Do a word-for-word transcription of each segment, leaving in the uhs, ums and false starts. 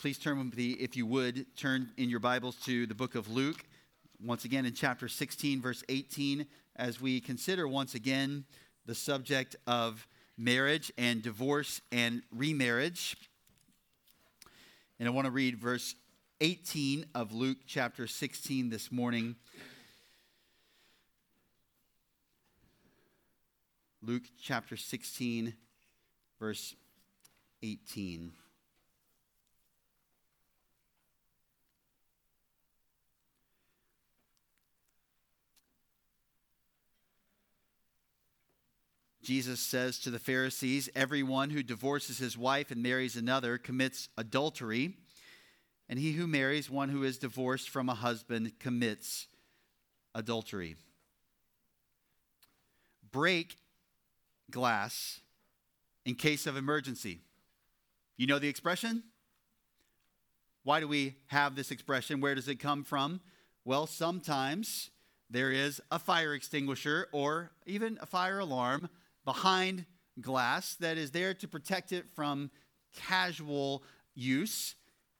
Please turn with me, if you would, turn in your Bibles to the book of Luke, once again in chapter sixteen, verse eighteen, as we consider once again the subject of marriage and divorce and remarriage. And I want to read verse eighteen of Luke chapter sixteen this morning. Luke chapter sixteen, verse eighteen. Jesus says to the Pharisees, "Everyone who divorces his wife and marries another commits adultery, and he who marries one who is divorced from a husband commits adultery." Break glass in case of emergency. You know the expression? Why do we have this expression? Where does it come from? Well, sometimes there is a fire extinguisher or even a fire alarm behind glass that is there to protect it from casual use,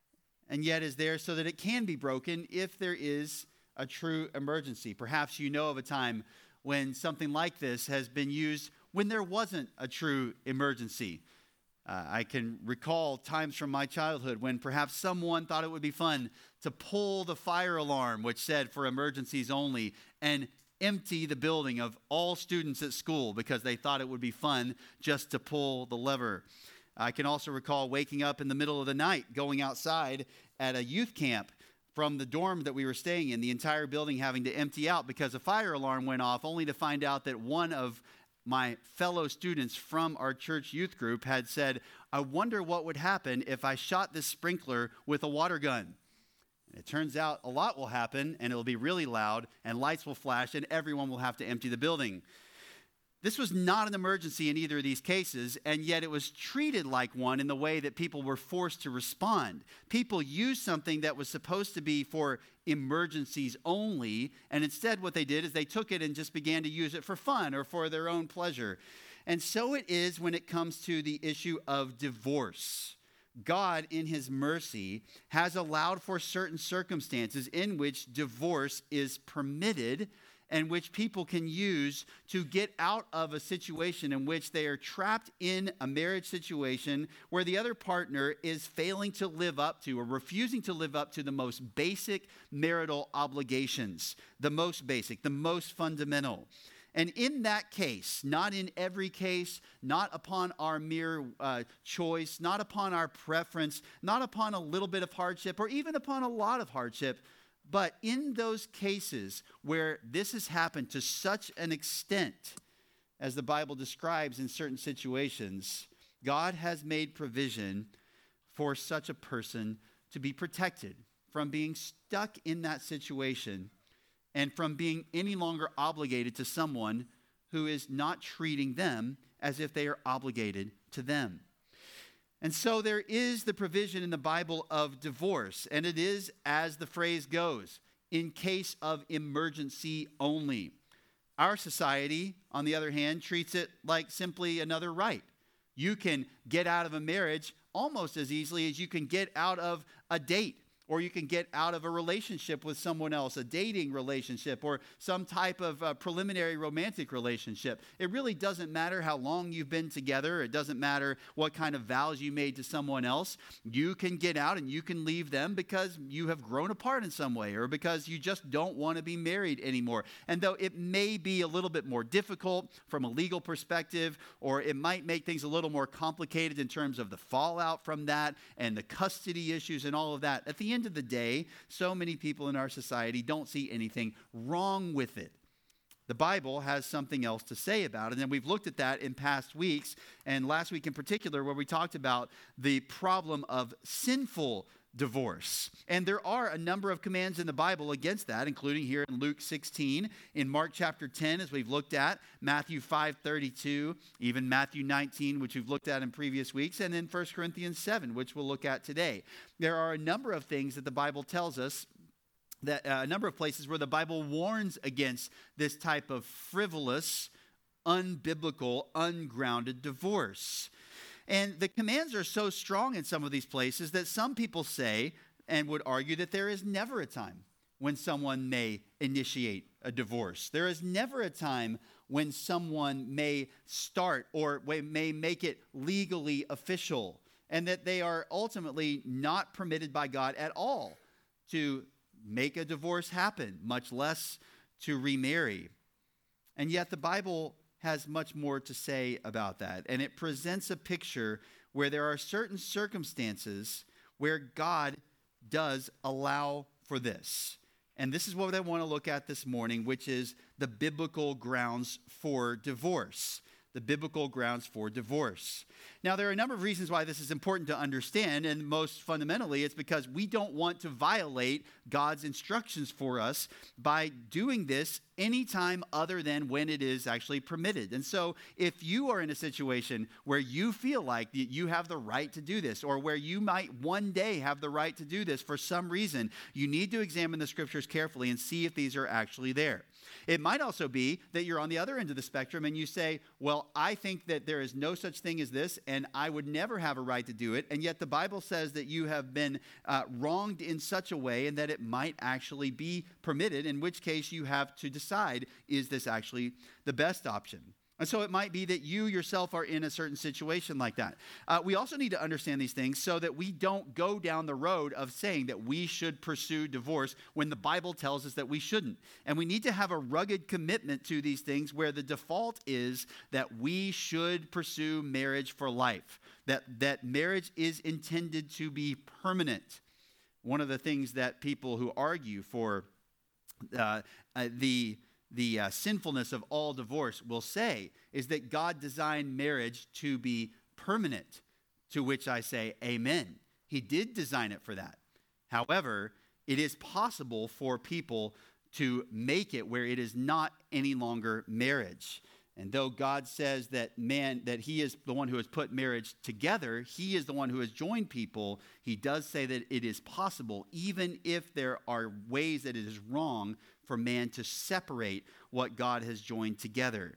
and yet is there so that it can be broken if there is a true emergency. Perhaps you know of a time when something like this has been used when there wasn't a true emergency. Uh, I can recall times from my childhood when perhaps someone thought it would be fun to pull the fire alarm, which said for emergencies only, and empty the building of all students at school because they thought it would be fun just to pull the lever. I can also recall waking up in the middle of the night, going outside at a youth camp from the dorm that we were staying in, the entire building having to empty out because a fire alarm went off, only to find out that one of my fellow students from our church youth group had said, "I wonder what would happen if I shot this sprinkler with a water gun." And it turns out a lot will happen, and it'll be really loud, and lights will flash, and everyone will have to empty the building. This was not an emergency in either of these cases, and yet it was treated like one in the way that people were forced to respond. People used something that was supposed to be for emergencies only, and instead what they did is they took it and just began to use it for fun or for their own pleasure. And so it is when it comes to the issue of divorce. God, in his mercy, has allowed for certain circumstances in which divorce is permitted and which people can use to get out of a situation in which they are trapped in a marriage situation where the other partner is failing to live up to or refusing to live up to the most basic marital obligations, the most basic, the most fundamental. And in that case, not in every case, not upon our mere uh, choice, not upon our preference, not upon a little bit of hardship or even upon a lot of hardship, but in those cases where this has happened to such an extent, as the Bible describes in certain situations, God has made provision for such a person to be protected from being stuck in that situation and from being any longer obligated to someone who is not treating them as if they are obligated to them. And so there is the provision in the Bible of divorce, and it is, as the phrase goes, in case of emergency only. Our society, on the other hand, treats it like simply another right. You can get out of a marriage almost as easily as you can get out of a date, or you can get out of a relationship with someone else, a dating relationship, or some type of uh, preliminary romantic relationship. It really doesn't matter how long you've been together. It doesn't matter what kind of vows you made to someone else. You can get out and you can leave them because you have grown apart in some way or because you just don't want to be married anymore. And though it may be a little bit more difficult from a legal perspective, or it might make things a little more complicated in terms of the fallout from that and the custody issues and all of that, at the end of the day, so many people in our society don't see anything wrong with it. The Bible has something else to say about it, and we've looked at that in past weeks, and last week in particular, where we talked about the problem of sinful divorce. And there are a number of commands in the Bible against that, including here in Luke sixteen, in Mark chapter ten, as we've looked at, Matthew five thirty-two, even Matthew nineteen, which we've looked at in previous weeks, and then First Corinthians seven, which we'll look at today. There are a number of things that the Bible tells us, that uh, a number of places where the Bible warns against this type of frivolous, unbiblical, ungrounded divorce. And the commands are so strong in some of these places that some people say and would argue that there is never a time when someone may initiate a divorce. There is never a time when someone may start or may make it legally official, and that they are ultimately not permitted by God at all to make a divorce happen, much less to remarry. And yet the Bible has much more to say about that. And it presents a picture where there are certain circumstances where God does allow for this. And this is what I want to look at this morning, which is the biblical grounds for divorce. The biblical grounds for divorce. Now, there are a number of reasons why this is important to understand, and most fundamentally, it's because we don't want to violate God's instructions for us by doing this anytime other than when it is actually permitted. And so, if you are in a situation where you feel like you have the right to do this, or where you might one day have the right to do this for some reason, you need to examine the scriptures carefully and see if these are actually there. It might also be that you're on the other end of the spectrum and you say, well, I think that there is no such thing as this and I would never have a right to do it. And yet the Bible says that you have been uh, wronged in such a way and that it might actually be permitted, in which case you have to decide, is this actually the best option? And so it might be that you yourself are in a certain situation like that. Uh, we also need to understand these things so that we don't go down the road of saying that we should pursue divorce when the Bible tells us that we shouldn't. And we need to have a rugged commitment to these things where the default is that we should pursue marriage for life, that, that marriage is intended to be permanent. One of the things that people who argue for uh, uh, the the uh, sinfulness of all divorce will say is that God designed marriage to be permanent, to which I say amen. He did design it for that. However, it is possible for people to make it where it is not any longer marriage. And though God says that man, that he is the one who has put marriage together, he is the one who has joined people, he does say that it is possible, even if there are ways that it is wrong for man to separate what God has joined together.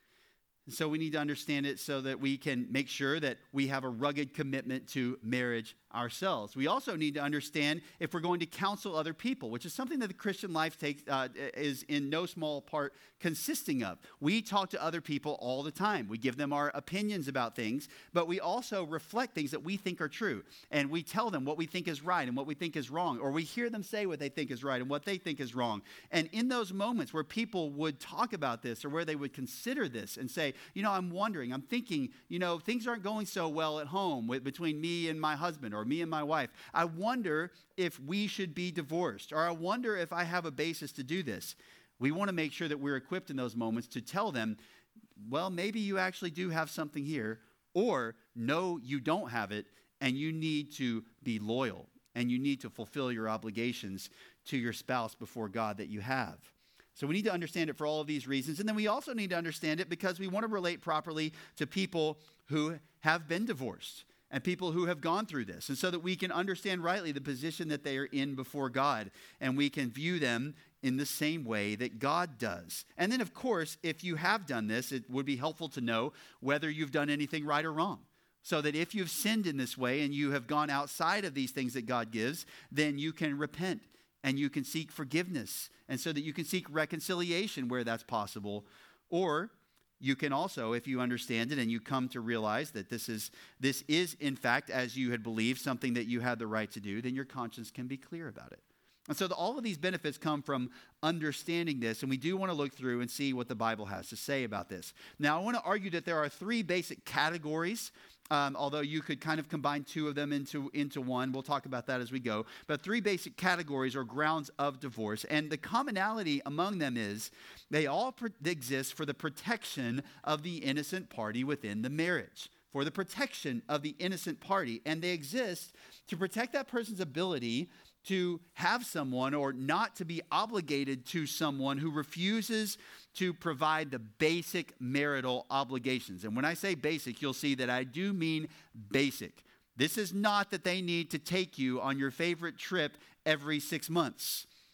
And so we need to understand it so that we can make sure that we have a rugged commitment to marriage ourselves. We also need to understand if we're going to counsel other people, which is something that the Christian life takes uh, is in no small part consisting of. We talk to other people all the time. We give them our opinions about things, but we also reflect things that we think are true. And we tell them what we think is right and what we think is wrong, or we hear them say what they think is right and what they think is wrong. And in those moments where people would talk about this or where they would consider this and say, you know, I'm wondering, I'm thinking, you know, things aren't going so well at home with, between me and my husband or me and my wife. I wonder if we should be divorced, or I wonder if I have a basis to do this. We want to make sure that we're equipped in those moments to tell them, well, maybe you actually do have something here, or no, you don't have it, and you need to be loyal, and you need to fulfill your obligations to your spouse before God that you have. So we need to understand it for all of these reasons. And then we also need to understand it because we want to relate properly to people who have been divorced and people who have gone through this. And so that we can understand rightly the position that they are in before God. And we can view them in the same way that God does. And then, of course, if you have done this, it would be helpful to know whether you've done anything right or wrong. So that if you've sinned in this way and you have gone outside of these things that God gives, then you can repent. And you can seek forgiveness, and so that you can seek reconciliation where that's possible. Or you can also, if you understand it and you come to realize that this is, this is in fact, as you had believed, something that you had the right to do, then your conscience can be clear about it. And so the, all of these benefits come from understanding this, and we do want to look through and see what the Bible has to say about this. Now, I want to argue that there are three basic categories, um, although you could kind of combine two of them into, into one. We'll talk about that as we go. But three basic categories or grounds of divorce, and the commonality among them is they all pro- exist for the protection of the innocent party within the marriage. For the protection of the innocent party, and they exist to protect that person's ability to have someone or not to be obligated to someone who refuses to provide the basic marital obligations. And when I say basic, you'll see that I do mean basic. This is not that they need to take you on your favorite trip every six months.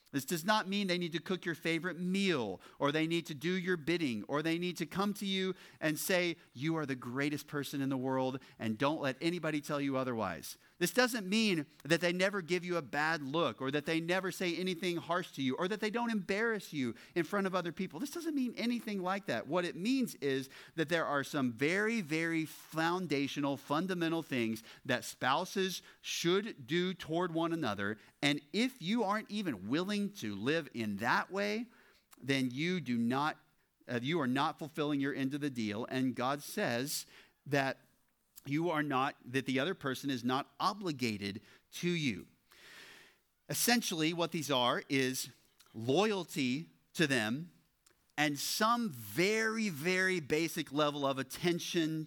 This does not mean they need to cook your favorite meal, or they need to do your bidding, or they need to come to you and say, you are the greatest person in the world, and don't let anybody tell you otherwise. This doesn't mean that they never give you a bad look, or that they never say anything harsh to you, or that they don't embarrass you in front of other people. This doesn't mean anything like that. What it means is that there are some very, very foundational, fundamental things that spouses should do toward one another. And if you aren't even willing to live in that way, then you do not, uh, you are not fulfilling your end of the deal. And God says that you are not, that the other person is not obligated to you. Essentially, what these are is loyalty to them and some very, very basic level of attention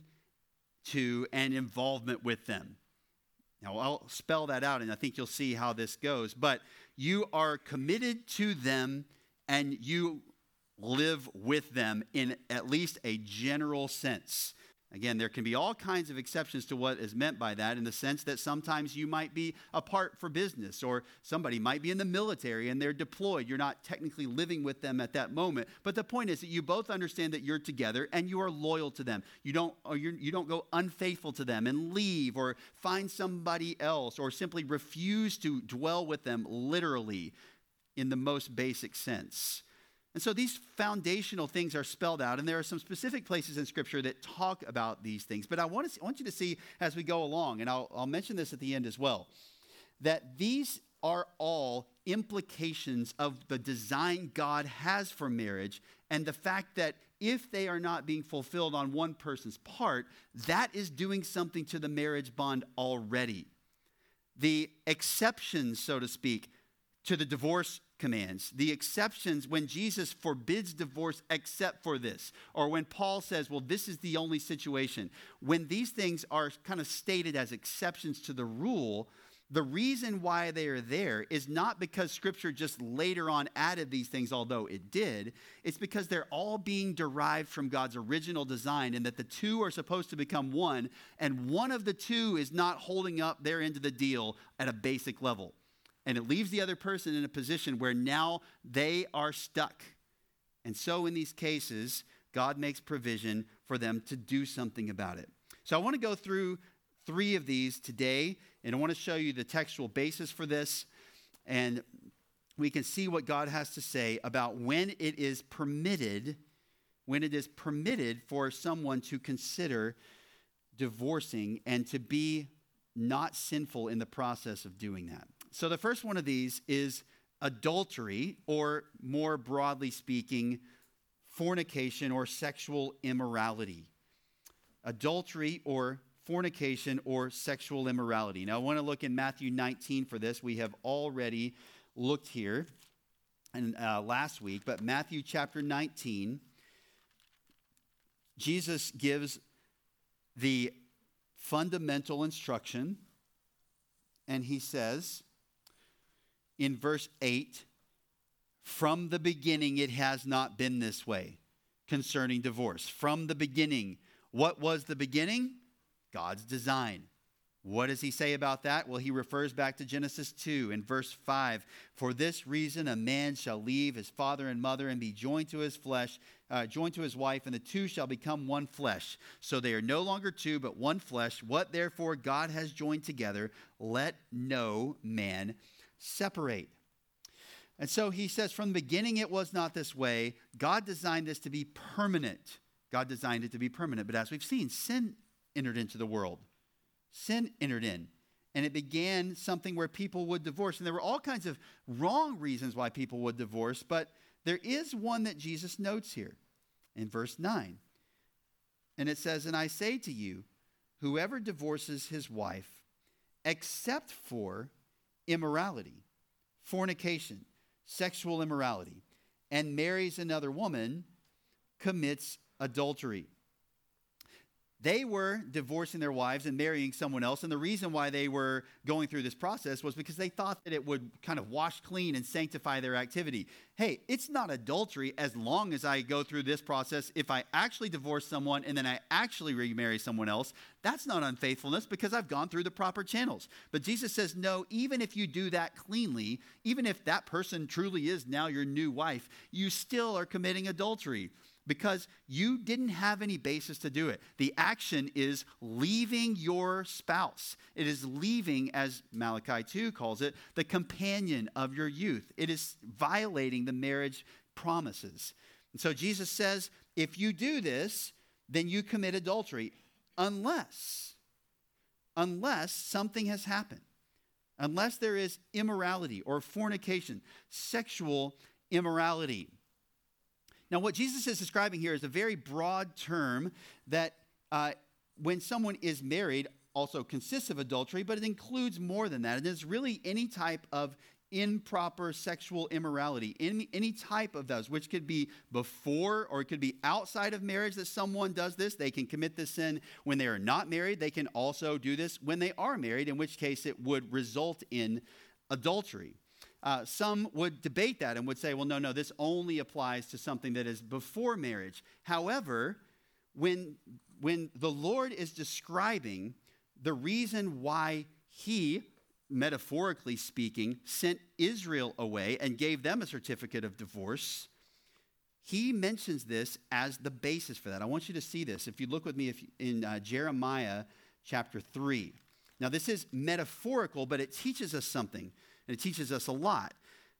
to and involvement with them. Now, I'll spell that out, and I think you'll see how this goes. But you are committed to them, and you live with them in at least a general sense. Again, there can be all kinds of exceptions to what is meant by that, in the sense that sometimes you might be apart for business, or somebody might be in the military and they're deployed. You're not technically living with them at that moment. But the point is that you both understand that you're together and you are loyal to them. You don't, or you're, you don't go unfaithful to them and leave or find somebody else or simply refuse to dwell with them literally in the most basic sense. And so these foundational things are spelled out, and there are some specific places in Scripture that talk about these things. But I want, to, I want you to see as we go along, and I'll, I'll mention this at the end as well, that these are all implications of the design God has for marriage, and the fact that if they are not being fulfilled on one person's part, that is doing something to the marriage bond already. The exceptions, so to speak, to the divorce commands, the exceptions when Jesus forbids divorce except for this, or when Paul says, well, this is the only situation. When these things are kind of stated as exceptions to the rule, the reason why they are there is not because Scripture just later on added these things, although it did. It's because they're all being derived from God's original design, and that the two are supposed to become one, and one of the two is not holding up their end of the deal at a basic level. And it leaves the other person in a position where now they are stuck. And so in these cases, God makes provision for them to do something about it. So I want to go through three of these today, and I want to show you the textual basis for this. And we can see what God has to say about when it is permitted, when it is permitted for someone to consider divorcing and to be not sinful in the process of doing that. So the first one of these is adultery, or more broadly speaking, fornication or sexual immorality. Adultery or fornication or sexual immorality. Now I want to look in Matthew nineteen for this. We have already looked here and uh, last week, but Matthew chapter nineteen, Jesus gives the fundamental instruction, and he says in verse eight, from the beginning it has not been this way concerning divorce. From the beginning. What was the beginning? God's design. What does he say about that? Well, he refers back to Genesis two in verse five. For this reason a man shall leave his father and mother and be joined to his flesh, uh, joined to his wife, and the two shall become one flesh. So they are no longer two, but one flesh. What therefore God has joined together, let no man separate. And so he says, from the beginning it was not this way. God designed this to be permanent. God designed it to be permanent. But as we've seen, sin entered into the world. Sin entered in. And it began something where people would divorce. And there were all kinds of wrong reasons why people would divorce. But there is one that Jesus notes here in verse nine. And it says, and I say to you, whoever divorces his wife, except for immorality, fornication, sexual immorality, and marries another woman, commits adultery. They were divorcing their wives and marrying someone else. And the reason why they were going through this process was because they thought that it would kind of wash clean and sanctify their activity. Hey, it's not adultery as long as I go through this process. If I actually divorce someone and then I actually remarry someone else, that's not unfaithfulness because I've gone through the proper channels. But Jesus says, no, even if you do that cleanly, even if that person truly is now your new wife, you still are committing adultery, because you didn't have any basis to do it. The action is leaving your spouse. It is leaving, as Malachi two calls it, the companion of your youth. It is violating the marriage promises. And so Jesus says, if you do this, then you commit adultery, unless, unless something has happened, unless there is immorality or fornication, sexual immorality. Now, what Jesus is describing here is a very broad term that uh, when someone is married also consists of adultery, but it includes more than that. It is really any type of improper sexual immorality, any, any type of those, which could be before or it could be outside of marriage that someone does this. They can commit this sin when they are not married. They can also do this when they are married, in which case it would result in adultery. Uh, some would debate that and would say, well, no, no, this only applies to something that is before marriage. However, when, when the Lord is describing the reason why he, metaphorically speaking, sent Israel away and gave them a certificate of divorce, he mentions this as the basis for that. I want you to see this. If you look with me if, in uh, Jeremiah chapter three. Now, this is metaphorical, but it teaches us something. And it teaches us a lot.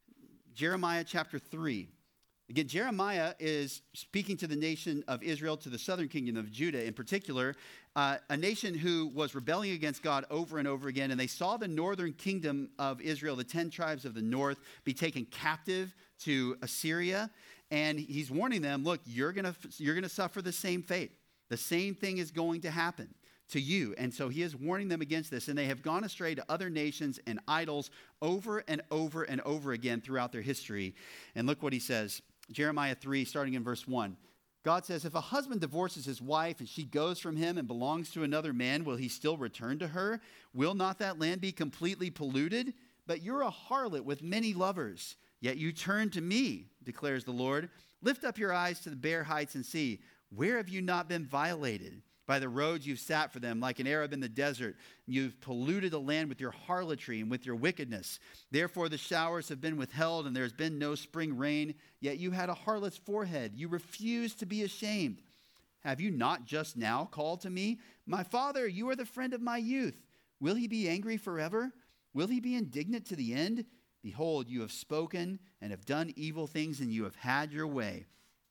Jeremiah chapter three. Again, Jeremiah is speaking to the nation of Israel, to the southern kingdom of Judah in particular, uh, a nation who was rebelling against God over and over again. And they saw the northern kingdom of Israel, the ten tribes of the north, be taken captive to Assyria. And he's warning them, look, you're going to you're going to suffer the same fate. The same thing is going to happen to you. And so he is warning them against this. And they have gone astray to other nations and idols over and over and over again throughout their history. And look what he says. Jeremiah three, starting in verse one. God says, if a husband divorces his wife and she goes from him and belongs to another man, will he still return to her? Will not that land be completely polluted? But you're a harlot with many lovers. Yet you turn to me, declares the Lord. Lift up your eyes to the bare heights and see. Where have you not been violated? By the roads you've sat for them, like an Arab in the desert. You've polluted the land with your harlotry and with your wickedness. Therefore the showers have been withheld, and there has been no spring rain. Yet you had a harlot's forehead. You refused to be ashamed. Have you not just now called to me? My father, you are the friend of my youth. Will he be angry forever? Will he be indignant to the end? Behold, you have spoken and have done evil things, and you have had your way.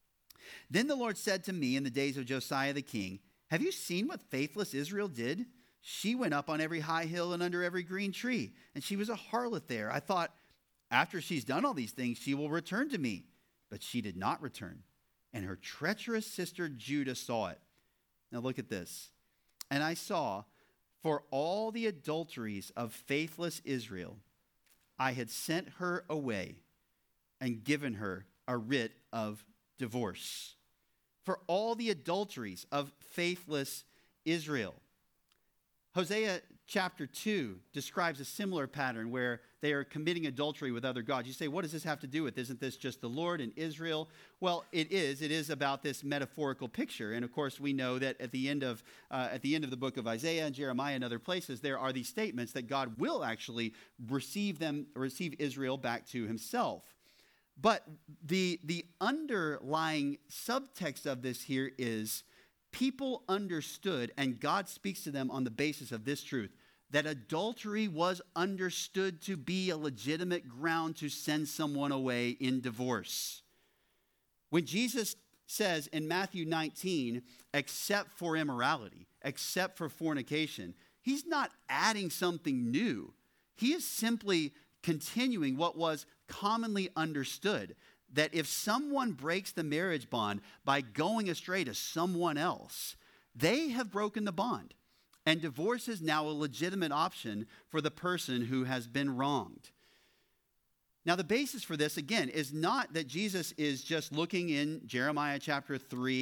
Then the Lord said to me in the days of Josiah the king, have you seen what faithless Israel did? She went up on every high hill and under every green tree, and she was a harlot there. I thought, after she's done all these things, she will return to me. But she did not return, and her treacherous sister Judah saw it. Now look at this. And I saw, for all the adulteries of faithless Israel, I had sent her away and given her a writ of divorce. For all the adulteries of faithless Israel. Hosea chapter two describes a similar pattern where they are committing adultery with other gods. You say, what does this have to do with? Isn't this just the Lord and Israel? Well, it is. It is about this metaphorical picture. And of course, we know that at the end of uh, at the end of the book of Isaiah and Jeremiah and other places, there are these statements that God will actually receive them, receive Israel back to himself. But the, the underlying subtext of this here is people understood, and God speaks to them on the basis of this truth, that adultery was understood to be a legitimate ground to send someone away in divorce. When Jesus says in Matthew nineteen, except for immorality, except for fornication, he's not adding something new. He is simply continuing what was commonly understood, that if someone breaks the marriage bond by going astray to someone else, they have broken the bond. And divorce is now a legitimate option for the person who has been wronged. Now, the basis for this, again, is not that Jesus is just looking in Jeremiah chapter three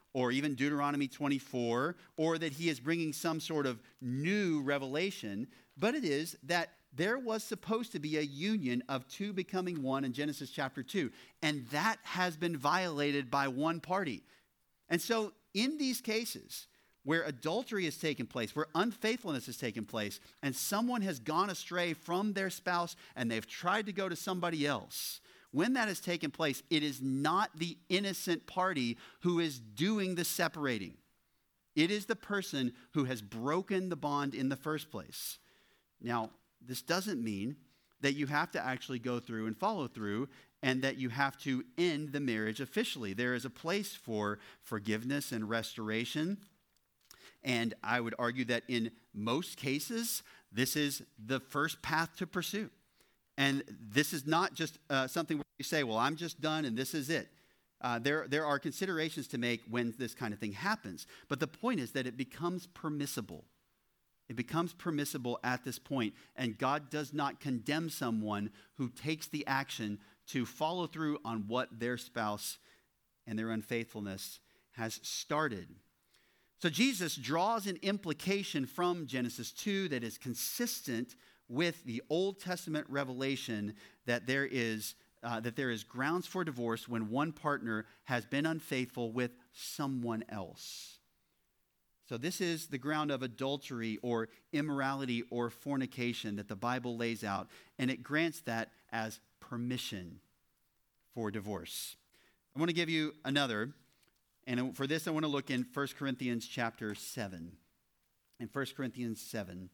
or even Deuteronomy twenty-four, or that he is bringing some sort of new revelation, but it is that there was supposed to be a union of two becoming one in Genesis chapter two, and that has been violated by one party. And so in these cases where adultery has taken place, where unfaithfulness has taken place, and someone has gone astray from their spouse and they've tried to go to somebody else, when that has taken place, it is not the innocent party who is doing the separating. It is the person who has broken the bond in the first place. Now, this doesn't mean that you have to actually go through and follow through and that you have to end the marriage officially. There is a place for forgiveness and restoration. And I would argue that in most cases, this is the first path to pursue. And this is not just uh, something where you say, well, I'm just done and this is it. Uh, there, there are considerations to make when this kind of thing happens. But the point is that it becomes permissible. It becomes permissible at this point, and God does not condemn someone who takes the action to follow through on what their spouse and their unfaithfulness has started. So Jesus draws an implication from Genesis two that is consistent with the Old Testament revelation that there is uh, that there is grounds for divorce when one partner has been unfaithful with someone else. So this is the ground of adultery or immorality or fornication that the Bible lays out, and it grants that as permission for divorce. I want to give you another, and for this I want to look in First Corinthians chapter seven. In First Corinthians seven.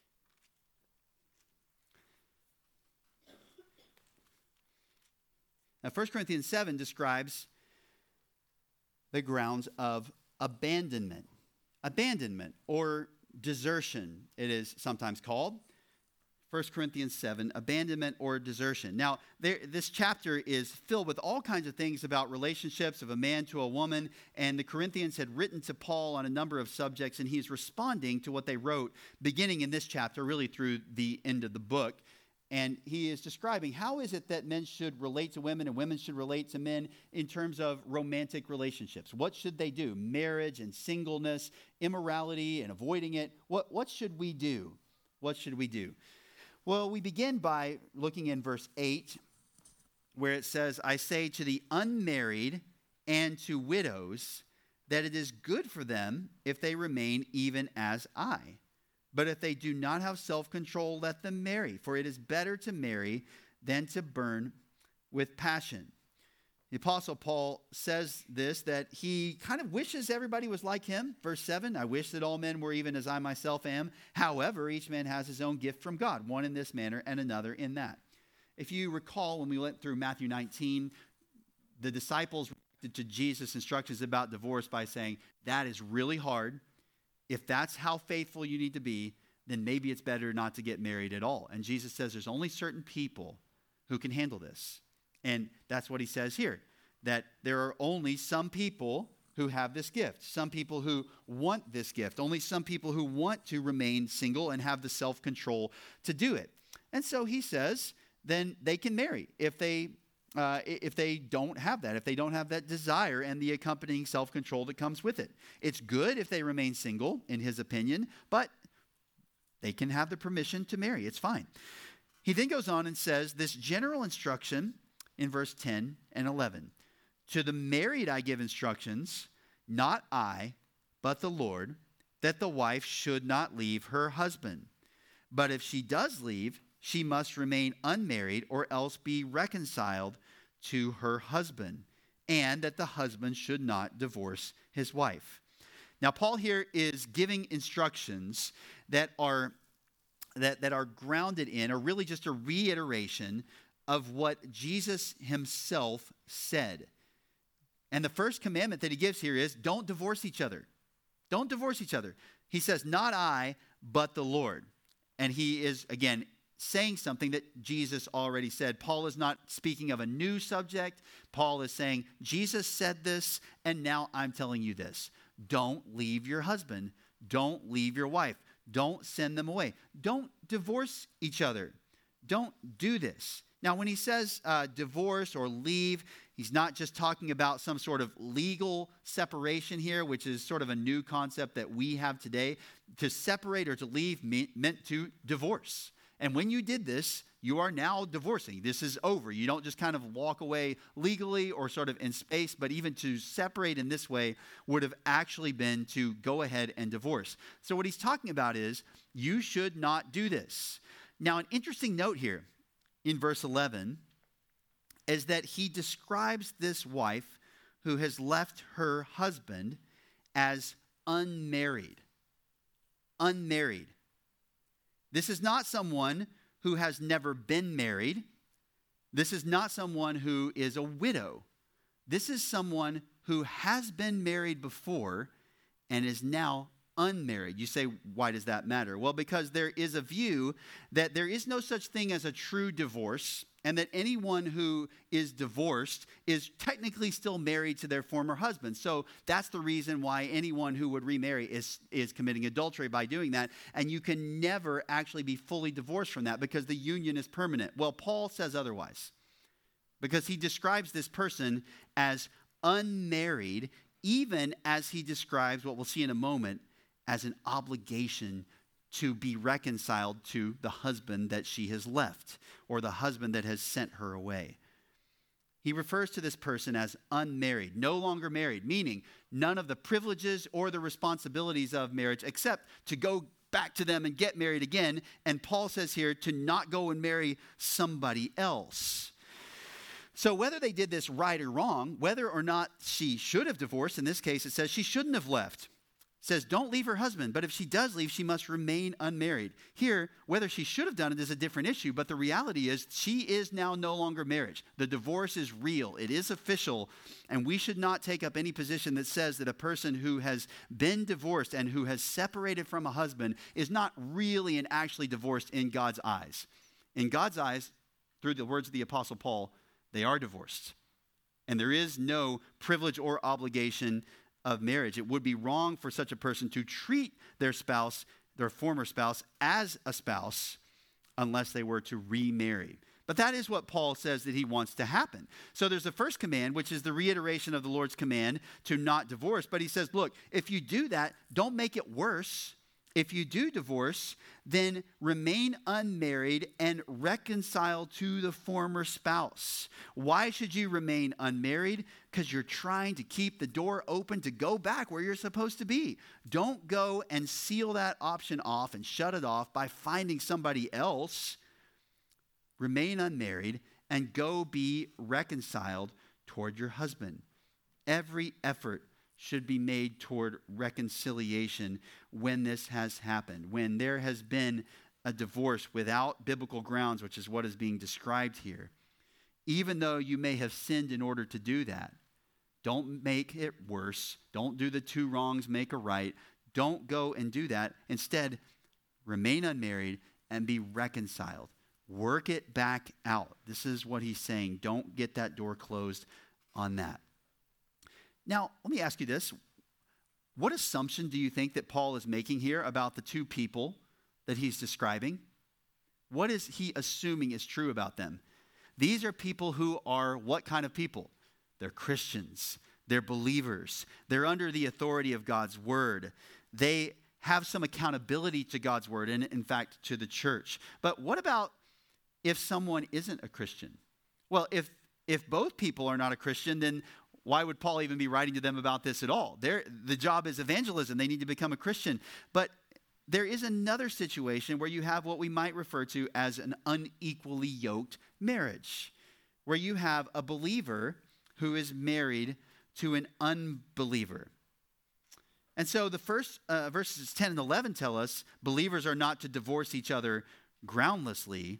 Now, First Corinthians seven describes the grounds of abandonment. Abandonment or desertion, it is sometimes called. First Corinthians seven, abandonment or desertion. Now, there, this chapter is filled with all kinds of things about relationships of a man to a woman, and the Corinthians had written to Paul on a number of subjects, and he's responding to what they wrote beginning in this chapter, really through the end of the book. And he is describing how is it that men should relate to women and women should relate to men in terms of romantic relationships. What should they do? Marriage and singleness, immorality and avoiding it. What, what should we do? What should we do? Well, we begin by looking in verse eight, where it says, I say to the unmarried and to widows that it is good for them if they remain even as I. But if they do not have self-control, let them marry, for it is better to marry than to burn with passion. The Apostle Paul says this, that he kind of wishes everybody was like him. Verse seven, I wish that all men were even as I myself am. However, each man has his own gift from God, one in this manner and another in that. If you recall, when we went through Matthew nineteen, the disciples reacted to Jesus' instructions about divorce by saying, that is really hard. If that's how faithful you need to be, then maybe it's better not to get married at all. And Jesus says there's only certain people who can handle this. And that's what he says here, that there are only some people who have this gift, some people who want this gift, only some people who want to remain single and have the self-control to do it. And so he says, then they can marry if they Uh, if they don't have that, if they don't have that desire and the accompanying self-control that comes with it. It's good if they remain single, in his opinion, but they can have the permission to marry. It's fine. He then goes on and says this general instruction in verse ten and eleven. To the married I give instructions, not I, but the Lord, that the wife should not leave her husband. But if she does leave, she must remain unmarried or else be reconciled to her husband, and that the husband should not divorce his wife. Now, Paul here is giving instructions that are that, that are grounded in, or really just a reiteration of what Jesus himself said. And the first commandment that he gives here is don't divorce each other. Don't divorce each other. He says, not I, but the Lord. And he is, again, saying something that Jesus already said. Paul is not speaking of a new subject. Paul is saying, Jesus said this, and now I'm telling you this. Don't leave your husband. Don't leave your wife. Don't send them away. Don't divorce each other. Don't do this. Now, when he says uh, divorce or leave, He's not just talking about some sort of legal separation here, which is sort of a new concept that we have today. To separate or to leave meant to divorce. And when you did this, you are now divorcing. This is over. You don't just kind of walk away legally or sort of in space, but even to separate in this way would have actually been to go ahead and divorce. So what he's talking about is you should not do this. Now, an interesting note here in verse eleven is that he describes this wife who has left her husband as unmarried. Unmarried. This is not someone who has never been married. This is not someone who is a widow. This is someone who has been married before and is now unmarried. You say, why does that matter? Well, because there is a view that there is no such thing as a true divorce, and that anyone who is divorced is technically still married to their former husband. So that's the reason why anyone who would remarry is, is committing adultery by doing that. And you can never actually be fully divorced from that because the union is permanent. Well, Paul says otherwise, because he describes this person as unmarried, even as he describes what we'll see in a moment as an obligation to be reconciled to the husband that she has left or the husband that has sent her away. He refers to this person as unmarried, no longer married, meaning none of the privileges or the responsibilities of marriage except to go back to them and get married again. And Paul says here to not go and marry somebody else. So whether they did this right or wrong, whether or not she should have divorced, in this case it says she shouldn't have left. Says, don't leave her husband, but if she does leave, she must remain unmarried. Here, whether she should have done it is a different issue, but the reality is she is now no longer married. The divorce is real. It is official, and we should not take up any position that says that a person who has been divorced and who has separated from a husband is not really and actually divorced in God's eyes. In God's eyes, through the words of the Apostle Paul, they are divorced, and there is no privilege or obligation of marriage. It would be wrong for such a person to treat their spouse, their former spouse, as a spouse unless they were to remarry. But that is what Paul says that he wants to happen. So there's the first command, which is the reiteration of the Lord's command to not divorce. But he says, look, if you do that, don't make it worse. If you do divorce, then remain unmarried and reconcile to the former spouse. Why should you remain unmarried? Because you're trying to keep the door open to go back where you're supposed to be. Don't go and seal that option off and shut it off by finding somebody else. Remain unmarried and go be reconciled toward your husband. Every effort should be made toward reconciliation when this has happened, when there has been a divorce without biblical grounds, which is what is being described here. Even though you may have sinned in order to do that, don't make it worse. Don't do the two wrongs make a right. Don't go and do that. Instead, remain unmarried and be reconciled. Work it back out. This is what he's saying. Don't get that door closed on that. Now, let me ask you this. What assumption do you think that Paul is making here about the two people that he's describing? What is he assuming is true about them? These are people who are what kind of people? They're Christians. They're believers. They're under the authority of God's word. They have some accountability to God's word and, in fact, to the church. But what about if someone isn't a Christian? Well, if if both people are not a Christian, then why would Paul even be writing to them about this at all? They're, the job is evangelism. They need to become a Christian. But there is another situation where you have what we might refer to as an unequally yoked marriage, where you have a believer who is married to an unbeliever. And so the first uh, verses ten and eleven tell us believers are not to divorce each other groundlessly.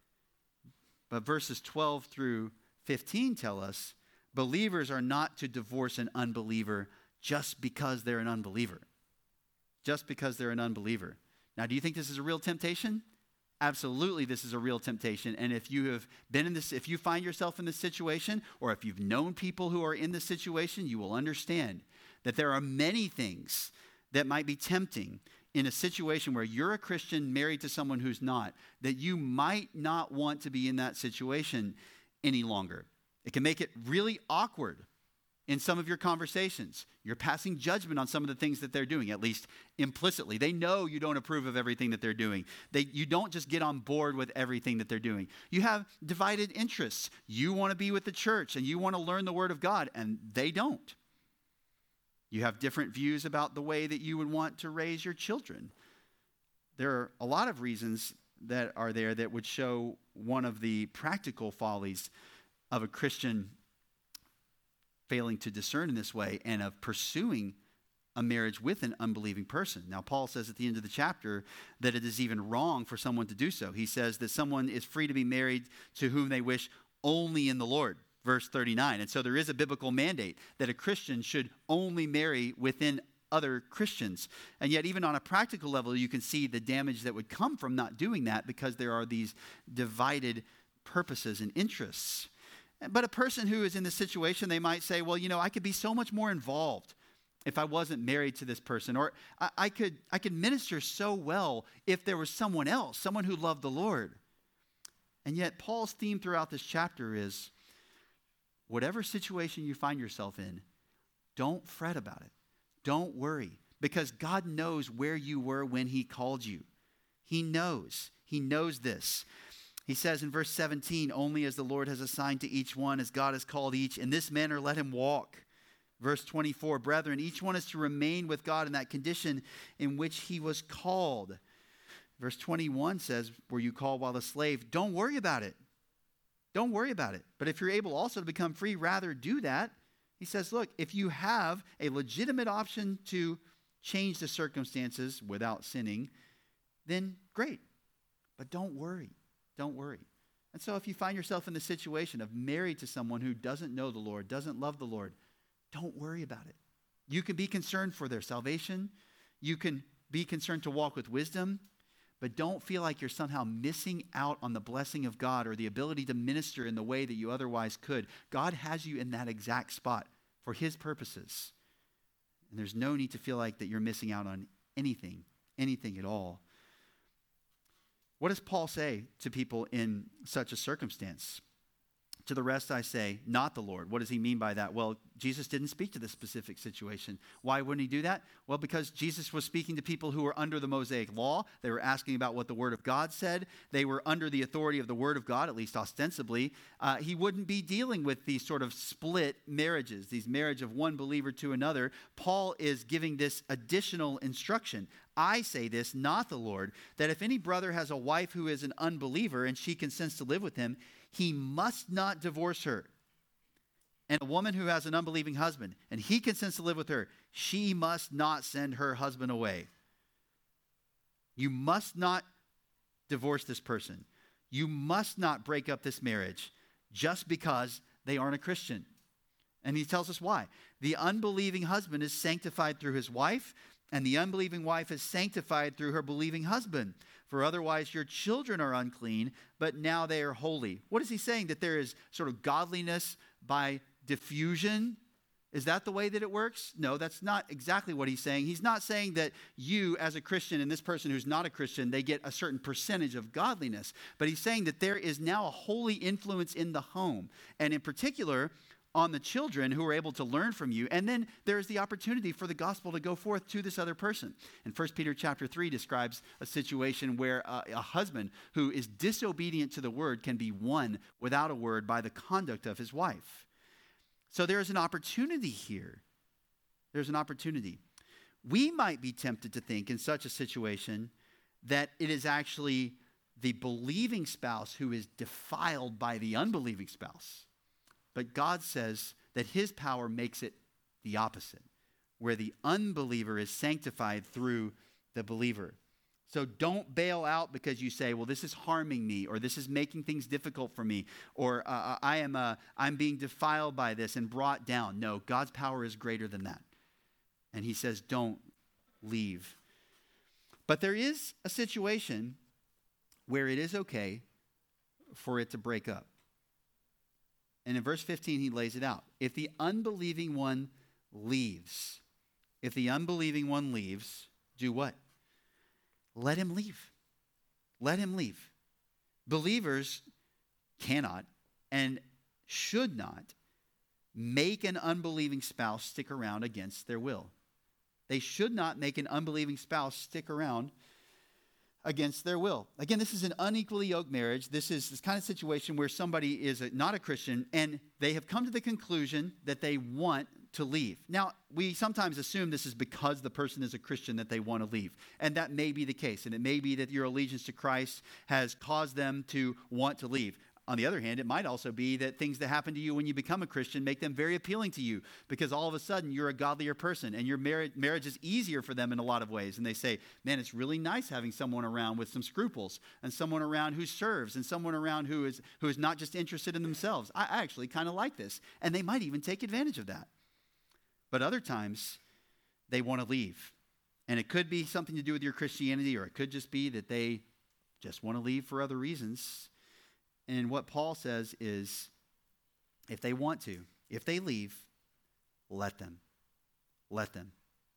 But verses twelve through fifteen tell us believers are not to divorce an unbeliever just because they're an unbeliever. Just because they're an unbeliever. Now, do you think this is a real temptation? Absolutely, this is a real temptation. And if you have been in this, if you find yourself in this situation, or if you've known people who are in this situation, you will understand that there are many things that might be tempting in a situation where you're a Christian married to someone who's not, that you might not want to be in that situation any longer. It can make it really awkward in some of your conversations. You're passing judgment on some of the things that they're doing, at least implicitly. They know you don't approve of everything that they're doing. They, you don't just get on board with everything that they're doing. You have divided interests. You want to be with the church and you want to learn the Word of God, and they don't. You have different views about the way that you would want to raise your children. There are a lot of reasons that are there that would show one of the practical follies of a Christian failing to discern in this way and of pursuing a marriage with an unbelieving person. Now, Paul says at the end of the chapter that it is even wrong for someone to do so. He says that someone is free to be married to whom they wish only in the Lord, verse thirty-nine. And so there is a biblical mandate that a Christian should only marry within other Christians. And yet, even on a practical level, you can see the damage that would come from not doing that because there are these divided purposes and interests. But a person who is in this situation, they might say, well, you know, I could be so much more involved if I wasn't married to this person. Or I, I could I could minister so well if there was someone else, someone who loved the Lord. And yet Paul's theme throughout this chapter is, whatever situation you find yourself in, don't fret about it. Don't worry, because God knows where you were when he called you. He knows. He knows this. He says in verse seventeen, only as the Lord has assigned to each one, as God has called each, in this manner let him walk. Verse twenty-four, brethren, each one is to remain with God in that condition in which he was called. Verse twenty-one says, were you called while a slave? Don't worry about it. Don't worry about it. But if you're able also to become free, rather do that. He says, look, if you have a legitimate option to change the circumstances without sinning, then great. But don't worry. Don't worry. And so if you find yourself in the situation of married to someone who doesn't know the Lord, doesn't love the Lord, don't worry about it. You can be concerned for their salvation. You can be concerned to walk with wisdom, but don't feel like you're somehow missing out on the blessing of God or the ability to minister in the way that you otherwise could. God has you in that exact spot for his purposes. And there's no need to feel like that you're missing out on anything, anything at all. What does Paul say to people in such a circumstance? To the rest I say, not the Lord. What does he mean by that? Well, Jesus didn't speak to this specific situation. Why wouldn't he do that? Well, because Jesus was speaking to people who were under the Mosaic law. They were asking about what the Word of God said. They were under the authority of the Word of God, at least ostensibly. Uh, he wouldn't be dealing with these sort of split marriages, these marriage of one believer to another. Paul is giving this additional instruction. I say this, not the Lord, that if any brother has a wife who is an unbeliever and she consents to live with him, he must not divorce her. And a woman who has an unbelieving husband and he consents to live with her, she must not send her husband away. You must not divorce this person. You must not break up this marriage just because they aren't a Christian. And he tells us why. The unbelieving husband is sanctified through his wife, and the unbelieving wife is sanctified through her believing husband. For otherwise your children are unclean, but now they are holy. What is he saying? That there is sort of godliness by diffusion? Is that the way that it works? No, that's not exactly what he's saying. He's not saying that you as a Christian and this person who's not a Christian, they get a certain percentage of godliness. But he's saying that there is now a holy influence in the home. And in particular, on the children who are able to learn from you. And then there's the opportunity for the gospel to go forth to this other person. And First Peter chapter three describes a situation where a, a husband who is disobedient to the word can be won without a word by the conduct of his wife. So there's an opportunity here. There's an opportunity. We might be tempted to think in such a situation that it is actually the believing spouse who is defiled by the unbelieving spouse. But God says that his power makes it the opposite, where the unbeliever is sanctified through the believer. So don't bail out because you say, well, this is harming me, or this is making things difficult for me, or uh, I am uh, I'm being defiled by this and brought down. No, God's power is greater than that. And he says, don't leave. But there is a situation where it is okay for it to break up. And in verse fifteen, he lays it out. If the unbelieving one leaves, if the unbelieving one leaves, do what? Let him leave. Let him leave. Believers cannot and should not make an unbelieving spouse stick around against their will. They should not make an unbelieving spouse stick around against their will. Again, this is an unequally yoked marriage. This is this kind of situation where somebody is a, not a Christian, and they have come to the conclusion that they want to leave. Now, we sometimes assume this is because the person is a Christian that they want to leave. And that may be the case. And it may be that your allegiance to Christ has caused them to want to leave. On the other hand, it might also be that things that happen to you when you become a Christian make them very appealing to you because all of a sudden you're a godlier person and your marriage, marriage is easier for them in a lot of ways. And they say, man, it's really nice having someone around with some scruples and someone around who serves and someone around who is, who is not just interested in themselves. I actually kind of like this. And they might even take advantage of that. But other times, they want to leave. And it could be something to do with your Christianity, or it could just be that they just want to leave for other reasons. And what Paul says is, if they want to, if they leave, let them. Let them.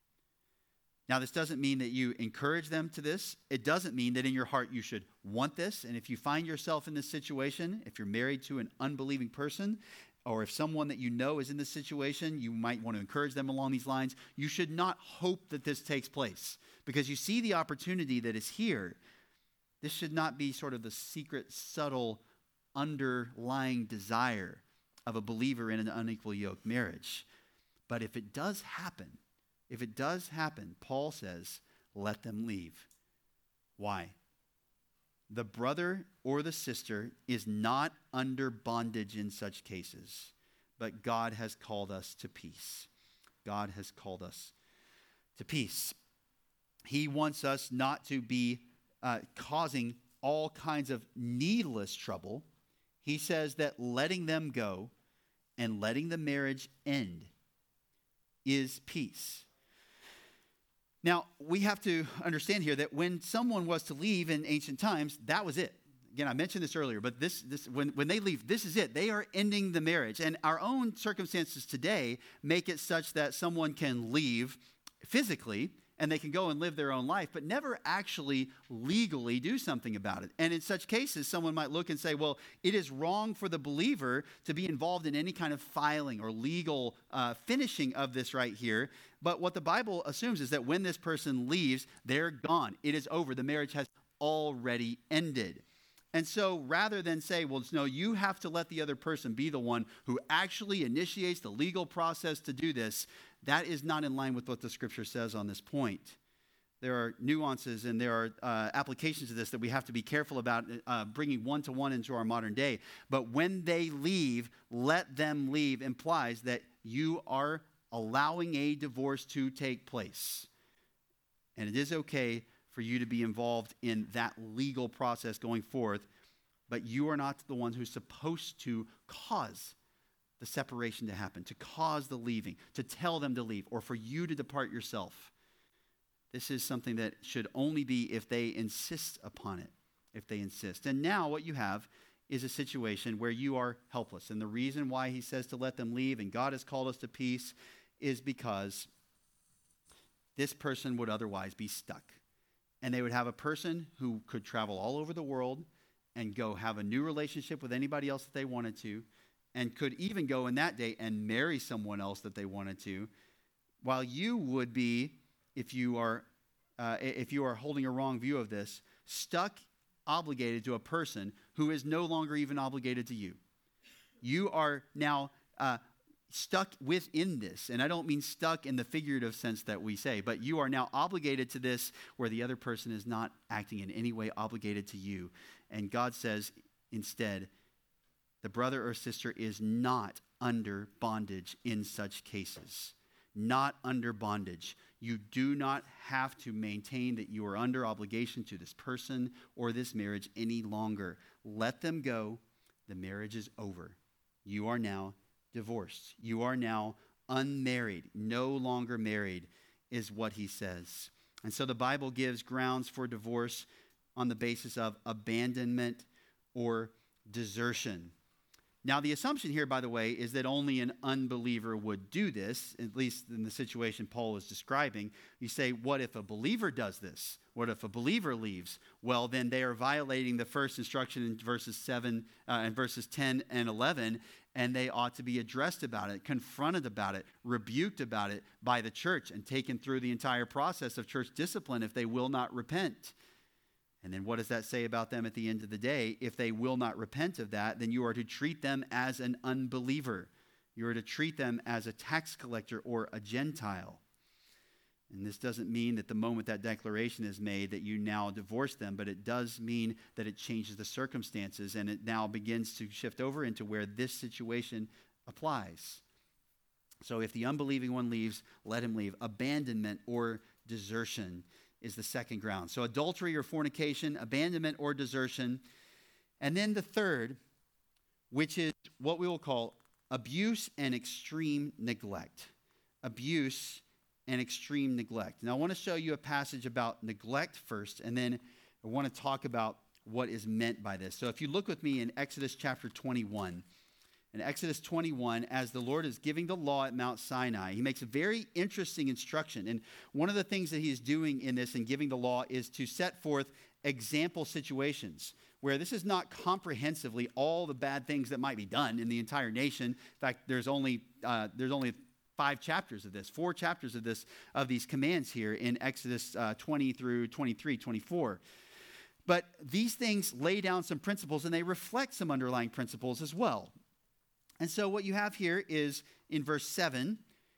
Now, this doesn't mean that you encourage them to this. It doesn't mean that in your heart you should want this. And if you find yourself in this situation, if you're married to an unbelieving person, or if someone that you know is in this situation, you might want to encourage them along these lines. You should not hope that this takes place because you see the opportunity that is here. This should not be sort of the secret, subtle, underlying desire of a believer in an unequally yoked marriage. But if it does happen, if it does happen, Paul says, let them leave. Why? The brother or the sister is not under bondage in such cases, but God has called us to peace. God has called us to peace. He wants us not to be uh, causing all kinds of needless trouble. He says that letting them go and letting the marriage end is peace. Now, we have to understand here that when someone was to leave in ancient times, that was it. Again, I mentioned this earlier, but this, this when, when they leave, this is it. They are ending the marriage. And our own circumstances today make it such that someone can leave physically and they can go and live their own life, but never actually legally do something about it. And in such cases, someone might look and say, well, it is wrong for the believer to be involved in any kind of filing or legal uh, finishing of this right here. But what the Bible assumes is that when this person leaves, they're gone. It is over. The marriage has already ended. And so rather than say, well, no, you have to let the other person be the one who actually initiates the legal process to do this, that is not in line with what the Scripture says on this point. There are nuances and there are uh, applications of this that we have to be careful about uh, bringing one-to-one into our modern day. But when they leave, let them leave implies that you are allowing a divorce to take place. And it is okay for you to be involved in that legal process going forth, but you are not the one who's supposed to cause the separation to happen, to cause the leaving, to tell them to leave, or for you to depart yourself. This is something that should only be if they insist upon it, if they insist. And now what you have is a situation where you are helpless. And the reason why he says to let them leave and God has called us to peace is because this person would otherwise be stuck. And they would have a person who could travel all over the world and go have a new relationship with anybody else that they wanted to, and could even go in that day and marry someone else that they wanted to, while you would be, if you are uh, if you are holding a wrong view of this, stuck, obligated to a person who is no longer even obligated to you. You are now uh, stuck within this, and I don't mean stuck in the figurative sense that we say, but you are now obligated to this where the other person is not acting in any way obligated to you. And God says instead, the brother or sister is not under bondage in such cases. Not under bondage. You do not have to maintain that you are under obligation to this person or this marriage any longer. Let them go. The marriage is over. You are now divorced. You are now unmarried, no longer married, is what he says. And so the Bible gives grounds for divorce on the basis of abandonment or desertion. Now, the assumption here, by the way, is that only an unbeliever would do this, at least in the situation Paul is describing. You say, what if a believer does this? What if a believer leaves? Well, then they are violating the first instruction in verses seven uh, and verses ten and eleven, and they ought to be addressed about it, confronted about it, rebuked about it by the church, and taken through the entire process of church discipline if they will not repent. And then what does that say about them at the end of the day? If they will not repent of that, then you are to treat them as an unbeliever. You are to treat them as a tax collector or a Gentile. And this doesn't mean that the moment that declaration is made that you now divorce them, but it does mean that it changes the circumstances and it now begins to shift over into where this situation applies. So if the unbelieving one leaves, let him leave. Abandonment or desertion is the second ground. So adultery or fornication, abandonment or desertion. And then the third, which is what we will call abuse and extreme neglect. Abuse and extreme neglect. Now I want to show you a passage about neglect first, and then I want to talk about what is meant by this. So if you look with me in Exodus chapter twenty-one, in Exodus twenty-one, as the Lord is giving the law at Mount Sinai, he makes a very interesting instruction. And one of the things that he is doing in this and giving the law is to set forth example situations where this is not comprehensively all the bad things that might be done in the entire nation. In fact, there's only uh, there's only five chapters of this, four chapters of this of these commands here in Exodus uh, twenty through twenty-three, twenty-four. But these things lay down some principles, and they reflect some underlying principles as well. And so what you have here is in verse seven,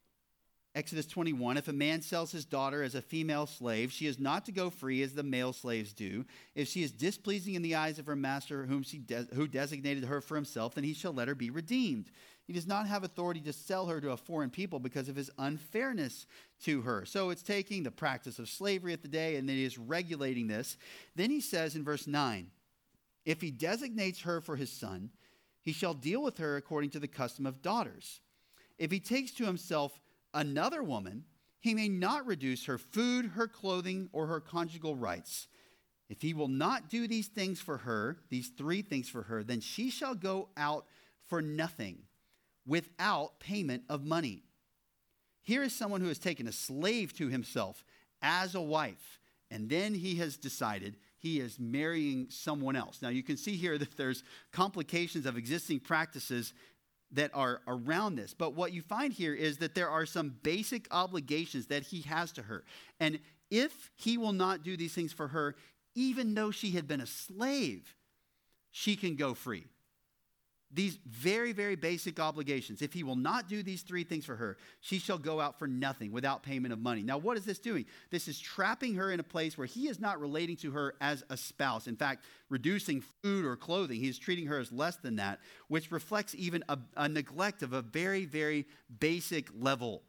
Exodus twenty-one, if a man sells his daughter as a female slave, she is not to go free as the male slaves do. If she is displeasing in the eyes of her master, whom she de- who designated her for himself, then he shall let her be redeemed. He does not have authority to sell her to a foreign people because of his unfairness to her. So it's taking the practice of slavery at the day, and then he is regulating this. Then he says in verse nine, if he designates her for his son, he shall deal with her according to the custom of daughters. If he takes to himself another woman, he may not reduce her food, her clothing, or her conjugal rights. If he will not do these things for her, these three things for her, then she shall go out for nothing, without payment of money. Here is someone who has taken a slave to himself as a wife, and then he has decided he is marrying someone else. Now you can see here that there's complications of existing practices that are around this. But what you find here is that there are some basic obligations that he has to her. And if he will not do these things for her, even though she had been a slave, she can go free. These very, very basic obligations. If he will not do these three things for her, she shall go out for nothing without payment of money. Now, what is this doing? This is trapping her in a place where he is not relating to her as a spouse. In fact, reducing food or clothing. He is treating her as less than that, which reflects even a, a neglect of a very, very basic level.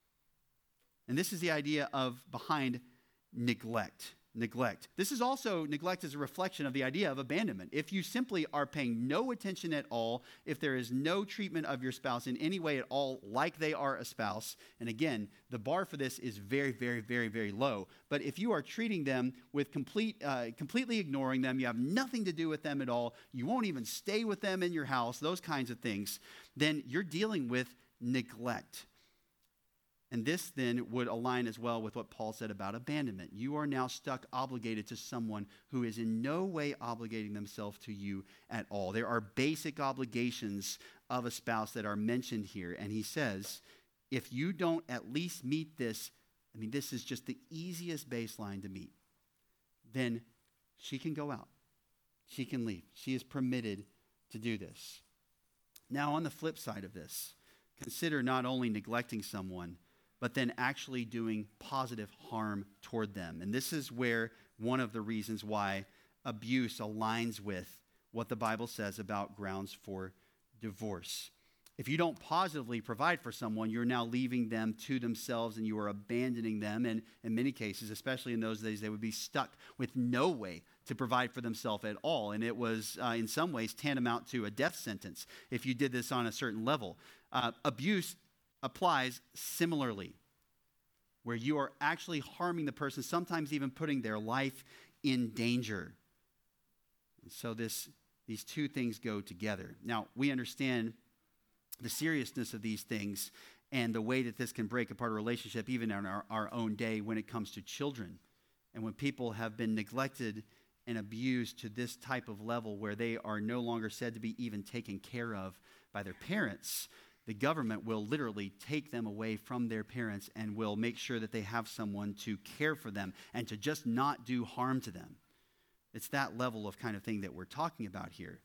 And this is the idea of behind neglect. Neglect. This is also, neglect is a reflection of the idea of abandonment. If you simply are paying no attention at all, if there is no treatment of your spouse in any way at all like they are a spouse, and again, the bar for this is very, very, very, very low. But if you are treating them with complete, uh, completely ignoring them, you have nothing to do with them at all, you won't even stay with them in your house, those kinds of things, then you're dealing with neglect. And this then would align as well with what Paul said about abandonment. You are now stuck obligated to someone who is in no way obligating themselves to you at all. There are basic obligations of a spouse that are mentioned here. And he says, if you don't at least meet this, I mean, this is just the easiest baseline to meet, then she can go out. She can leave. She is permitted to do this. Now, on the flip side of this, consider not only neglecting someone, but then actually doing positive harm toward them. And this is where one of the reasons why abuse aligns with what the Bible says about grounds for divorce. If you don't positively provide for someone, you're now leaving them to themselves and you are abandoning them. And in many cases, especially in those days, they would be stuck with no way to provide for themselves at all. And it was, uh, in some ways, tantamount to a death sentence if you did this on a certain level. Uh, abuse applies similarly, where you are actually harming the person, sometimes even putting their life in danger. And so this These two things go together. Now, we understand the seriousness of these things and the way that this can break apart a relationship even in our, our own day when it comes to children. And when people have been neglected and abused to this type of level where they are no longer said to be even taken care of by their parents, the government will literally take them away from their parents and will make sure that they have someone to care for them and to just not do harm to them. It's that level of kind of thing that we're talking about here.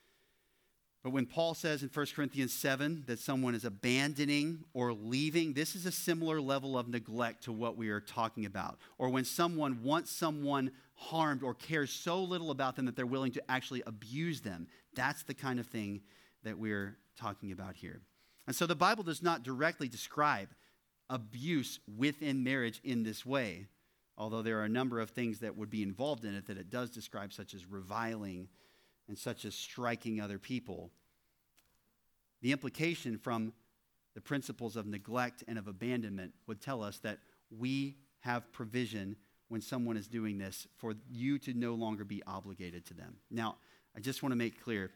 But when Paul says in First Corinthians seven that someone is abandoning or leaving, this is a similar level of neglect to what we are talking about. Or when someone wants someone harmed or cares so little about them that they're willing to actually abuse them, that's the kind of thing that we're talking about here. And so the Bible does not directly describe abuse within marriage in this way, although there are a number of things that would be involved in it that it does describe, such as reviling and such as striking other people. The implication from the principles of neglect and of abandonment would tell us that we have provision when someone is doing this for you to no longer be obligated to them. Now, I just want to make clear,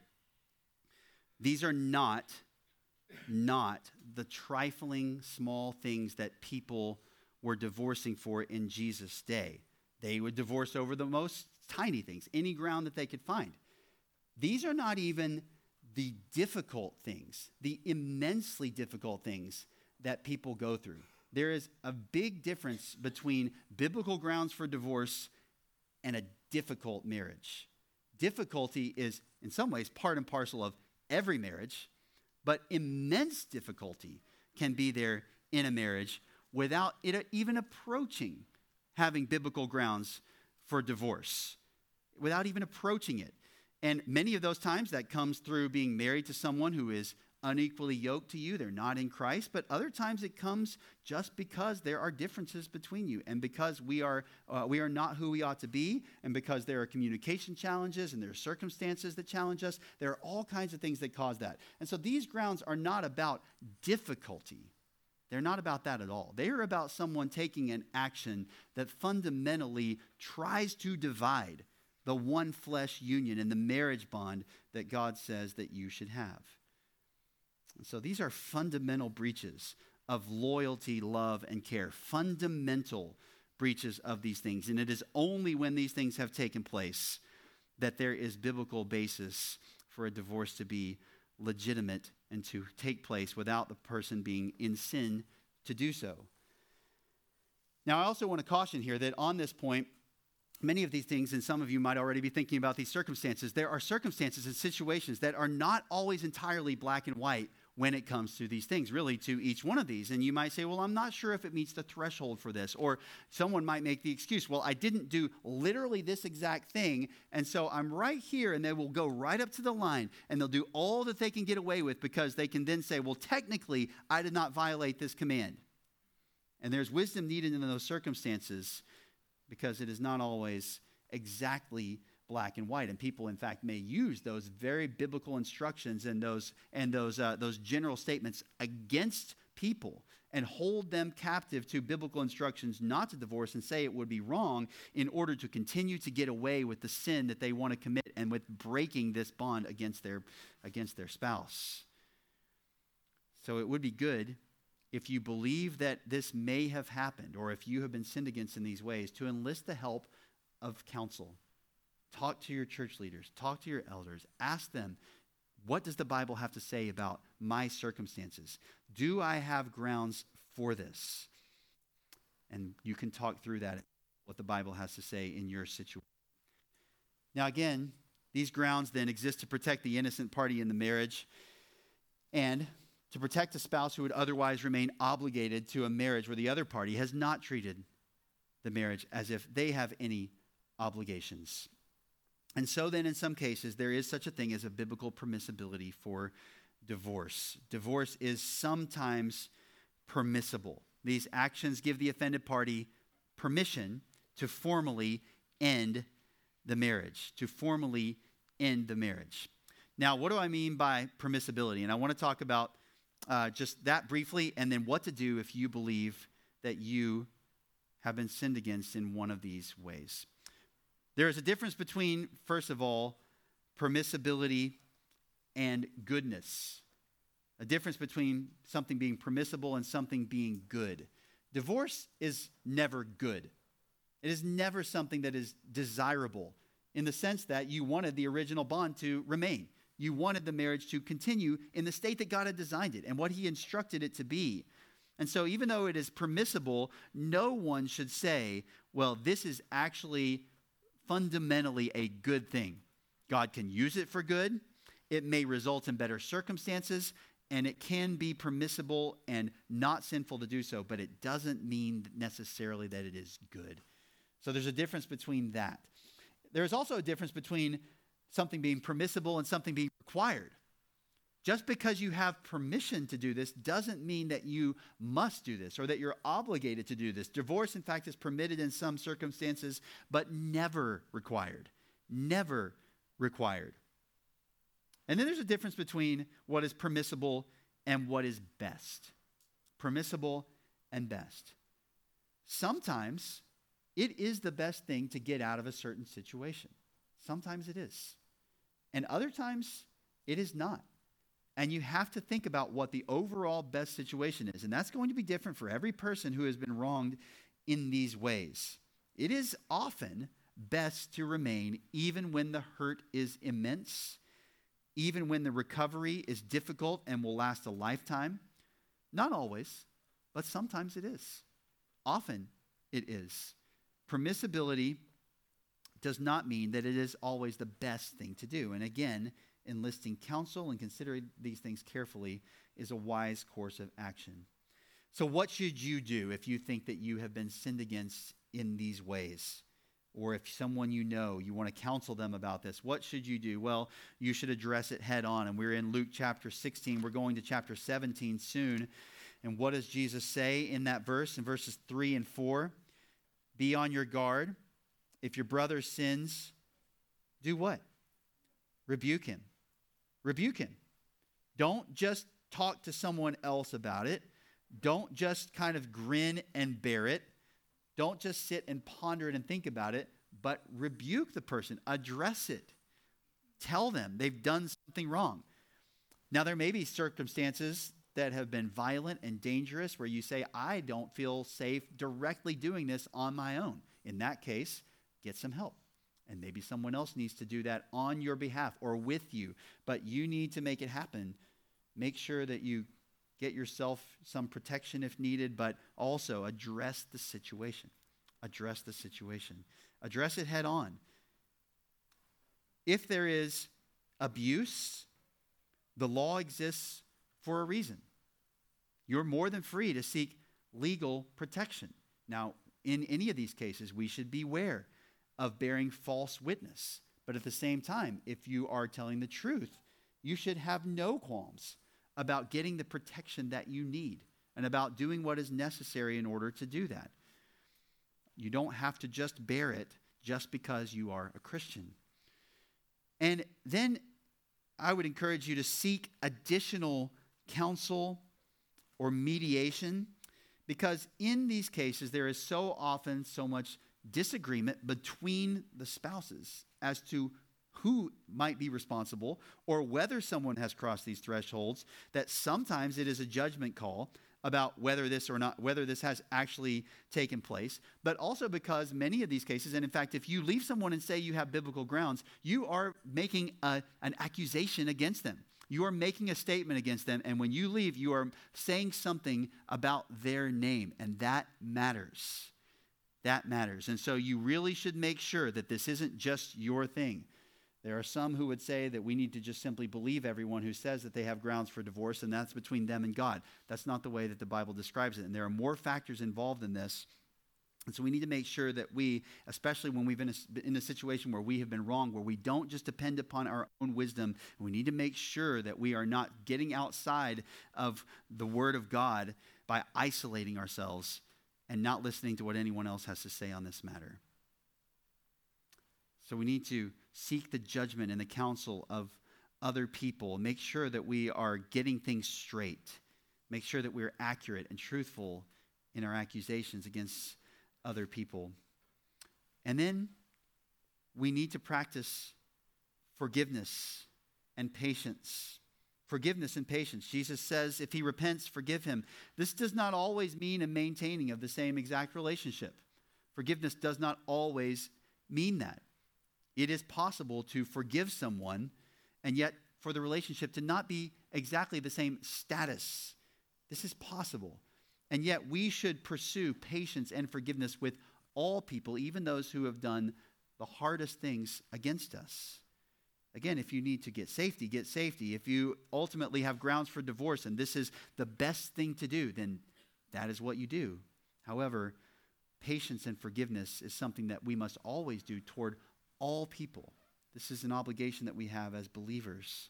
these are not, not the trifling small things that people were divorcing for in Jesus' day. They would divorce over the most tiny things, any ground that they could find. These are not even the difficult things, the immensely difficult things that people go through. There is a big difference between biblical grounds for divorce and a difficult marriage. Difficulty is, in some ways, part and parcel of every marriage, but immense difficulty can be there in a marriage without it even approaching having biblical grounds for divorce, without even approaching it. And many of those times that comes through being married to someone who is unequally yoked to you. They're not in Christ. But other times it comes just because there are differences between you and because we are uh, we are not who we ought to be, and because there are communication challenges and there are circumstances that challenge us. There are all kinds of things that cause that. And so these grounds are not about difficulty. They're not about that at all. They are about someone taking an action that fundamentally tries to divide the one flesh union and the marriage bond that God says that you should have. And so these are fundamental breaches of loyalty, love, and care. Fundamental breaches of these things. And it is only when these things have taken place that there is biblical basis for a divorce to be legitimate and to take place without the person being in sin to do so. Now, I also want to caution here that on this point, many of these things, and some of you might already be thinking about these circumstances, there are circumstances and situations that are not always entirely black and white when it comes to these things, really to each one of these. And you might say, well, I'm not sure if it meets the threshold for this. Or someone might make the excuse, well, I didn't do literally this exact thing, and so I'm right here, and they will go right up to the line, and they'll do all that they can get away with because they can then say, well, technically, I did not violate this command. And there's wisdom needed in those circumstances because it is not always exactly black and white. And people, in fact, may use those very biblical instructions and those and those uh, those general statements against people and hold them captive to biblical instructions not to divorce and say it would be wrong in order to continue to get away with the sin that they want to commit and with breaking this bond against their against their spouse. So it would be good, if you believe that this may have happened, or if you have been sinned against in these ways, to enlist the help of counsel. Talk to your church leaders. Talk to your elders. Ask them, what does the Bible have to say about my circumstances? Do I have grounds for this? And you can talk through that, what the Bible has to say in your situation. Now again, these grounds then exist to protect the innocent party in the marriage and to protect a spouse who would otherwise remain obligated to a marriage where the other party has not treated the marriage as if they have any obligations. And so then in some cases, there is such a thing as a biblical permissibility for divorce. Divorce is sometimes permissible. These actions give the offended party permission to formally end the marriage, to formally end the marriage. Now, what do I mean by permissibility? And I want to talk about uh, just that briefly, and then what to do if you believe that you have been sinned against in one of these ways. There is a difference between, first of all, permissibility and goodness. A difference between something being permissible and something being good. Divorce is never good. It is never something that is desirable in the sense that you wanted the original bond to remain. You wanted the marriage to continue in the state that God had designed it and what he instructed it to be. And so even though it is permissible, no one should say, well, this is actually fundamentally a good thing. God can use it for good. It may result in better circumstances, and it can be permissible and not sinful to do so, but it doesn't mean necessarily that it is good. So there's a difference between that. There's also a difference between something being permissible and something being required. Just because you have permission to do this doesn't mean that you must do this or that you're obligated to do this. Divorce, in fact, is permitted in some circumstances, but never required. Never required. And then there's a difference between what is permissible and what is best. Permissible and best. Sometimes it is the best thing to get out of a certain situation. Sometimes it is. And other times it is not. And you have to think about what the overall best situation is. And that's going to be different for every person who has been wronged in these ways. It is often best to remain even when the hurt is immense, even when the recovery is difficult and will last a lifetime. Not always, but sometimes it is. Often it is. Permissibility does not mean that it is always the best thing to do. And again, enlisting counsel and considering these things carefully is a wise course of action. So what should you do if you think that you have been sinned against in these ways? Or if someone you know, you want to counsel them about this, what should you do? Well, you should address it head on. And we're in Luke chapter sixteen. We're going to chapter seventeen soon. And what does Jesus say in that verse, in verses three and four? Be on your guard. If your brother sins, do what? Rebuke him. Rebuke him. Don't just talk to someone else about it. Don't just kind of grin and bear it. Don't just sit and ponder it and think about it, but rebuke the person. Address it. Tell them they've done something wrong. Now, there may be circumstances that have been violent and dangerous where you say, I don't feel safe directly doing this on my own. In that case, get some help. And maybe someone else needs to do that on your behalf or with you. But you need to make it happen. Make sure that you get yourself some protection if needed, but also address the situation. Address the situation. Address it head on. If there is abuse, the law exists for a reason. You're more than free to seek legal protection. Now, in any of these cases, we should beware of bearing false witness. But at the same time, if you are telling the truth, you should have no qualms about getting the protection that you need and about doing what is necessary in order to do that. You don't have to just bear it just because you are a Christian. And then I would encourage you to seek additional counsel or mediation, because in these cases there is so often so much disagreement between the spouses as to who might be responsible or whether someone has crossed these thresholds, that sometimes it is a judgment call about whether this or not, whether this has actually taken place, but also because many of these cases, and in fact, if you leave someone and say you have biblical grounds, you are making a, an accusation against them. You are making a statement against them, and when you leave, you are saying something about their name, and that matters. That matters. And so you really should make sure that this isn't just your thing. There are some who would say that we need to just simply believe everyone who says that they have grounds for divorce, and that's between them and God. That's not the way that the Bible describes it. And there are more factors involved in this. And so we need to make sure that we, especially when we've been in a situation where we have been wrong, where we don't just depend upon our own wisdom, we need to make sure that we are not getting outside of the Word of God by isolating ourselves and not listening to what anyone else has to say on this matter. So we need to seek the judgment and the counsel of other people. Make sure that we are getting things straight. Make sure that we're accurate and truthful in our accusations against other people. And then we need to practice forgiveness and patience. Forgiveness and patience. Jesus says if he repents, forgive him. This does not always mean a maintaining of the same exact relationship. Forgiveness does not always mean that. It is possible to forgive someone and yet for the relationship to not be exactly the same status. This is possible. And yet we should pursue patience and forgiveness with all people, even those who have done the hardest things against us. Again, if you need to get safety, get safety. If you ultimately have grounds for divorce and this is the best thing to do, then that is what you do. However, patience and forgiveness is something that we must always do toward all people. This is an obligation that we have as believers.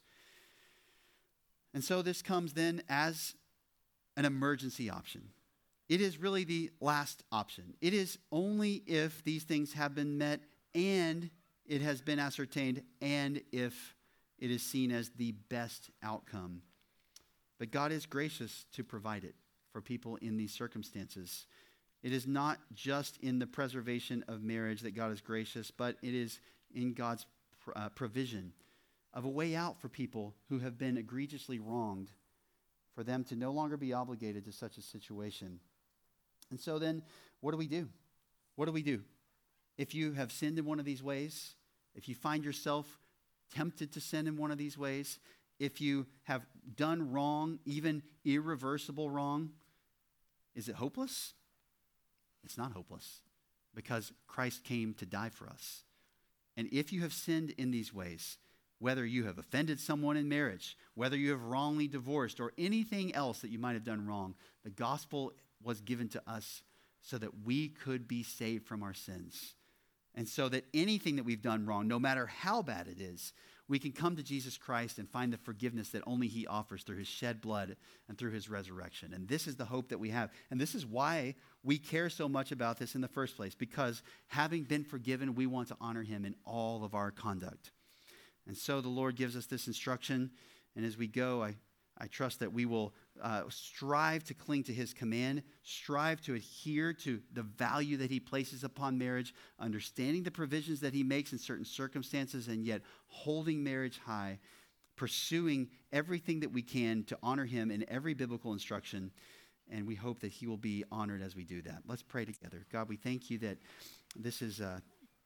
And so this comes then as an emergency option. It is really the last option. It is only if these things have been met and it has been ascertained and if it is seen as the best outcome. But God is gracious to provide it for people in these circumstances. It is not just in the preservation of marriage that God is gracious, but it is in God's uh, provision of a way out for people who have been egregiously wronged, for them to no longer be obligated to such a situation. And so then, what do we do? What do we do? If you have sinned in one of these ways, if you find yourself tempted to sin in one of these ways, if you have done wrong, even irreversible wrong, is it hopeless? It's not hopeless, because Christ came to die for us. And if you have sinned in these ways, whether you have offended someone in marriage, whether you have wrongly divorced, or anything else that you might have done wrong, the gospel was given to us so that we could be saved from our sins. And so that anything that we've done wrong, no matter how bad it is, we can come to Jesus Christ and find the forgiveness that only he offers through his shed blood and through his resurrection. And this is the hope that we have. And this is why we care so much about this in the first place, because having been forgiven, we want to honor him in all of our conduct. And so the Lord gives us this instruction. And as we go, I, I trust that we will uh, strive to cling to his command, strive to adhere to the value that he places upon marriage, understanding the provisions that he makes in certain circumstances, and yet holding marriage high, pursuing everything that we can to honor him in every biblical instruction. And we hope that he will be honored as we do that. Let's pray together. God, we thank you that this is uh,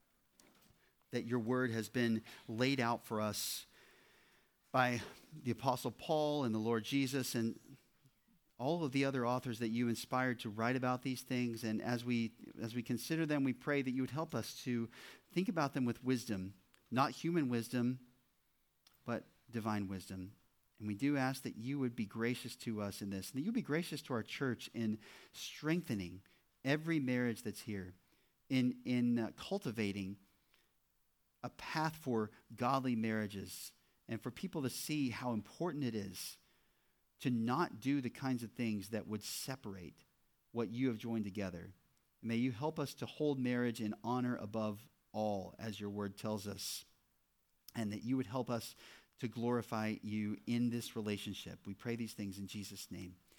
that your word has been laid out for us by the Apostle Paul and the Lord Jesus and all of the other authors that you inspired to write about these things. And as we as we consider them, we pray that you would help us to think about them with wisdom, not human wisdom, but divine wisdom. And we do ask that you would be gracious to us in this, and that you would be gracious to our church in strengthening every marriage that's here, in, in uh, cultivating a path for godly marriages, and for people to see how important it is to not do the kinds of things that would separate what you have joined together. May you help us to hold marriage in honor above all, as your word tells us, and that you would help us to glorify you in this relationship. We pray these things in Jesus' name.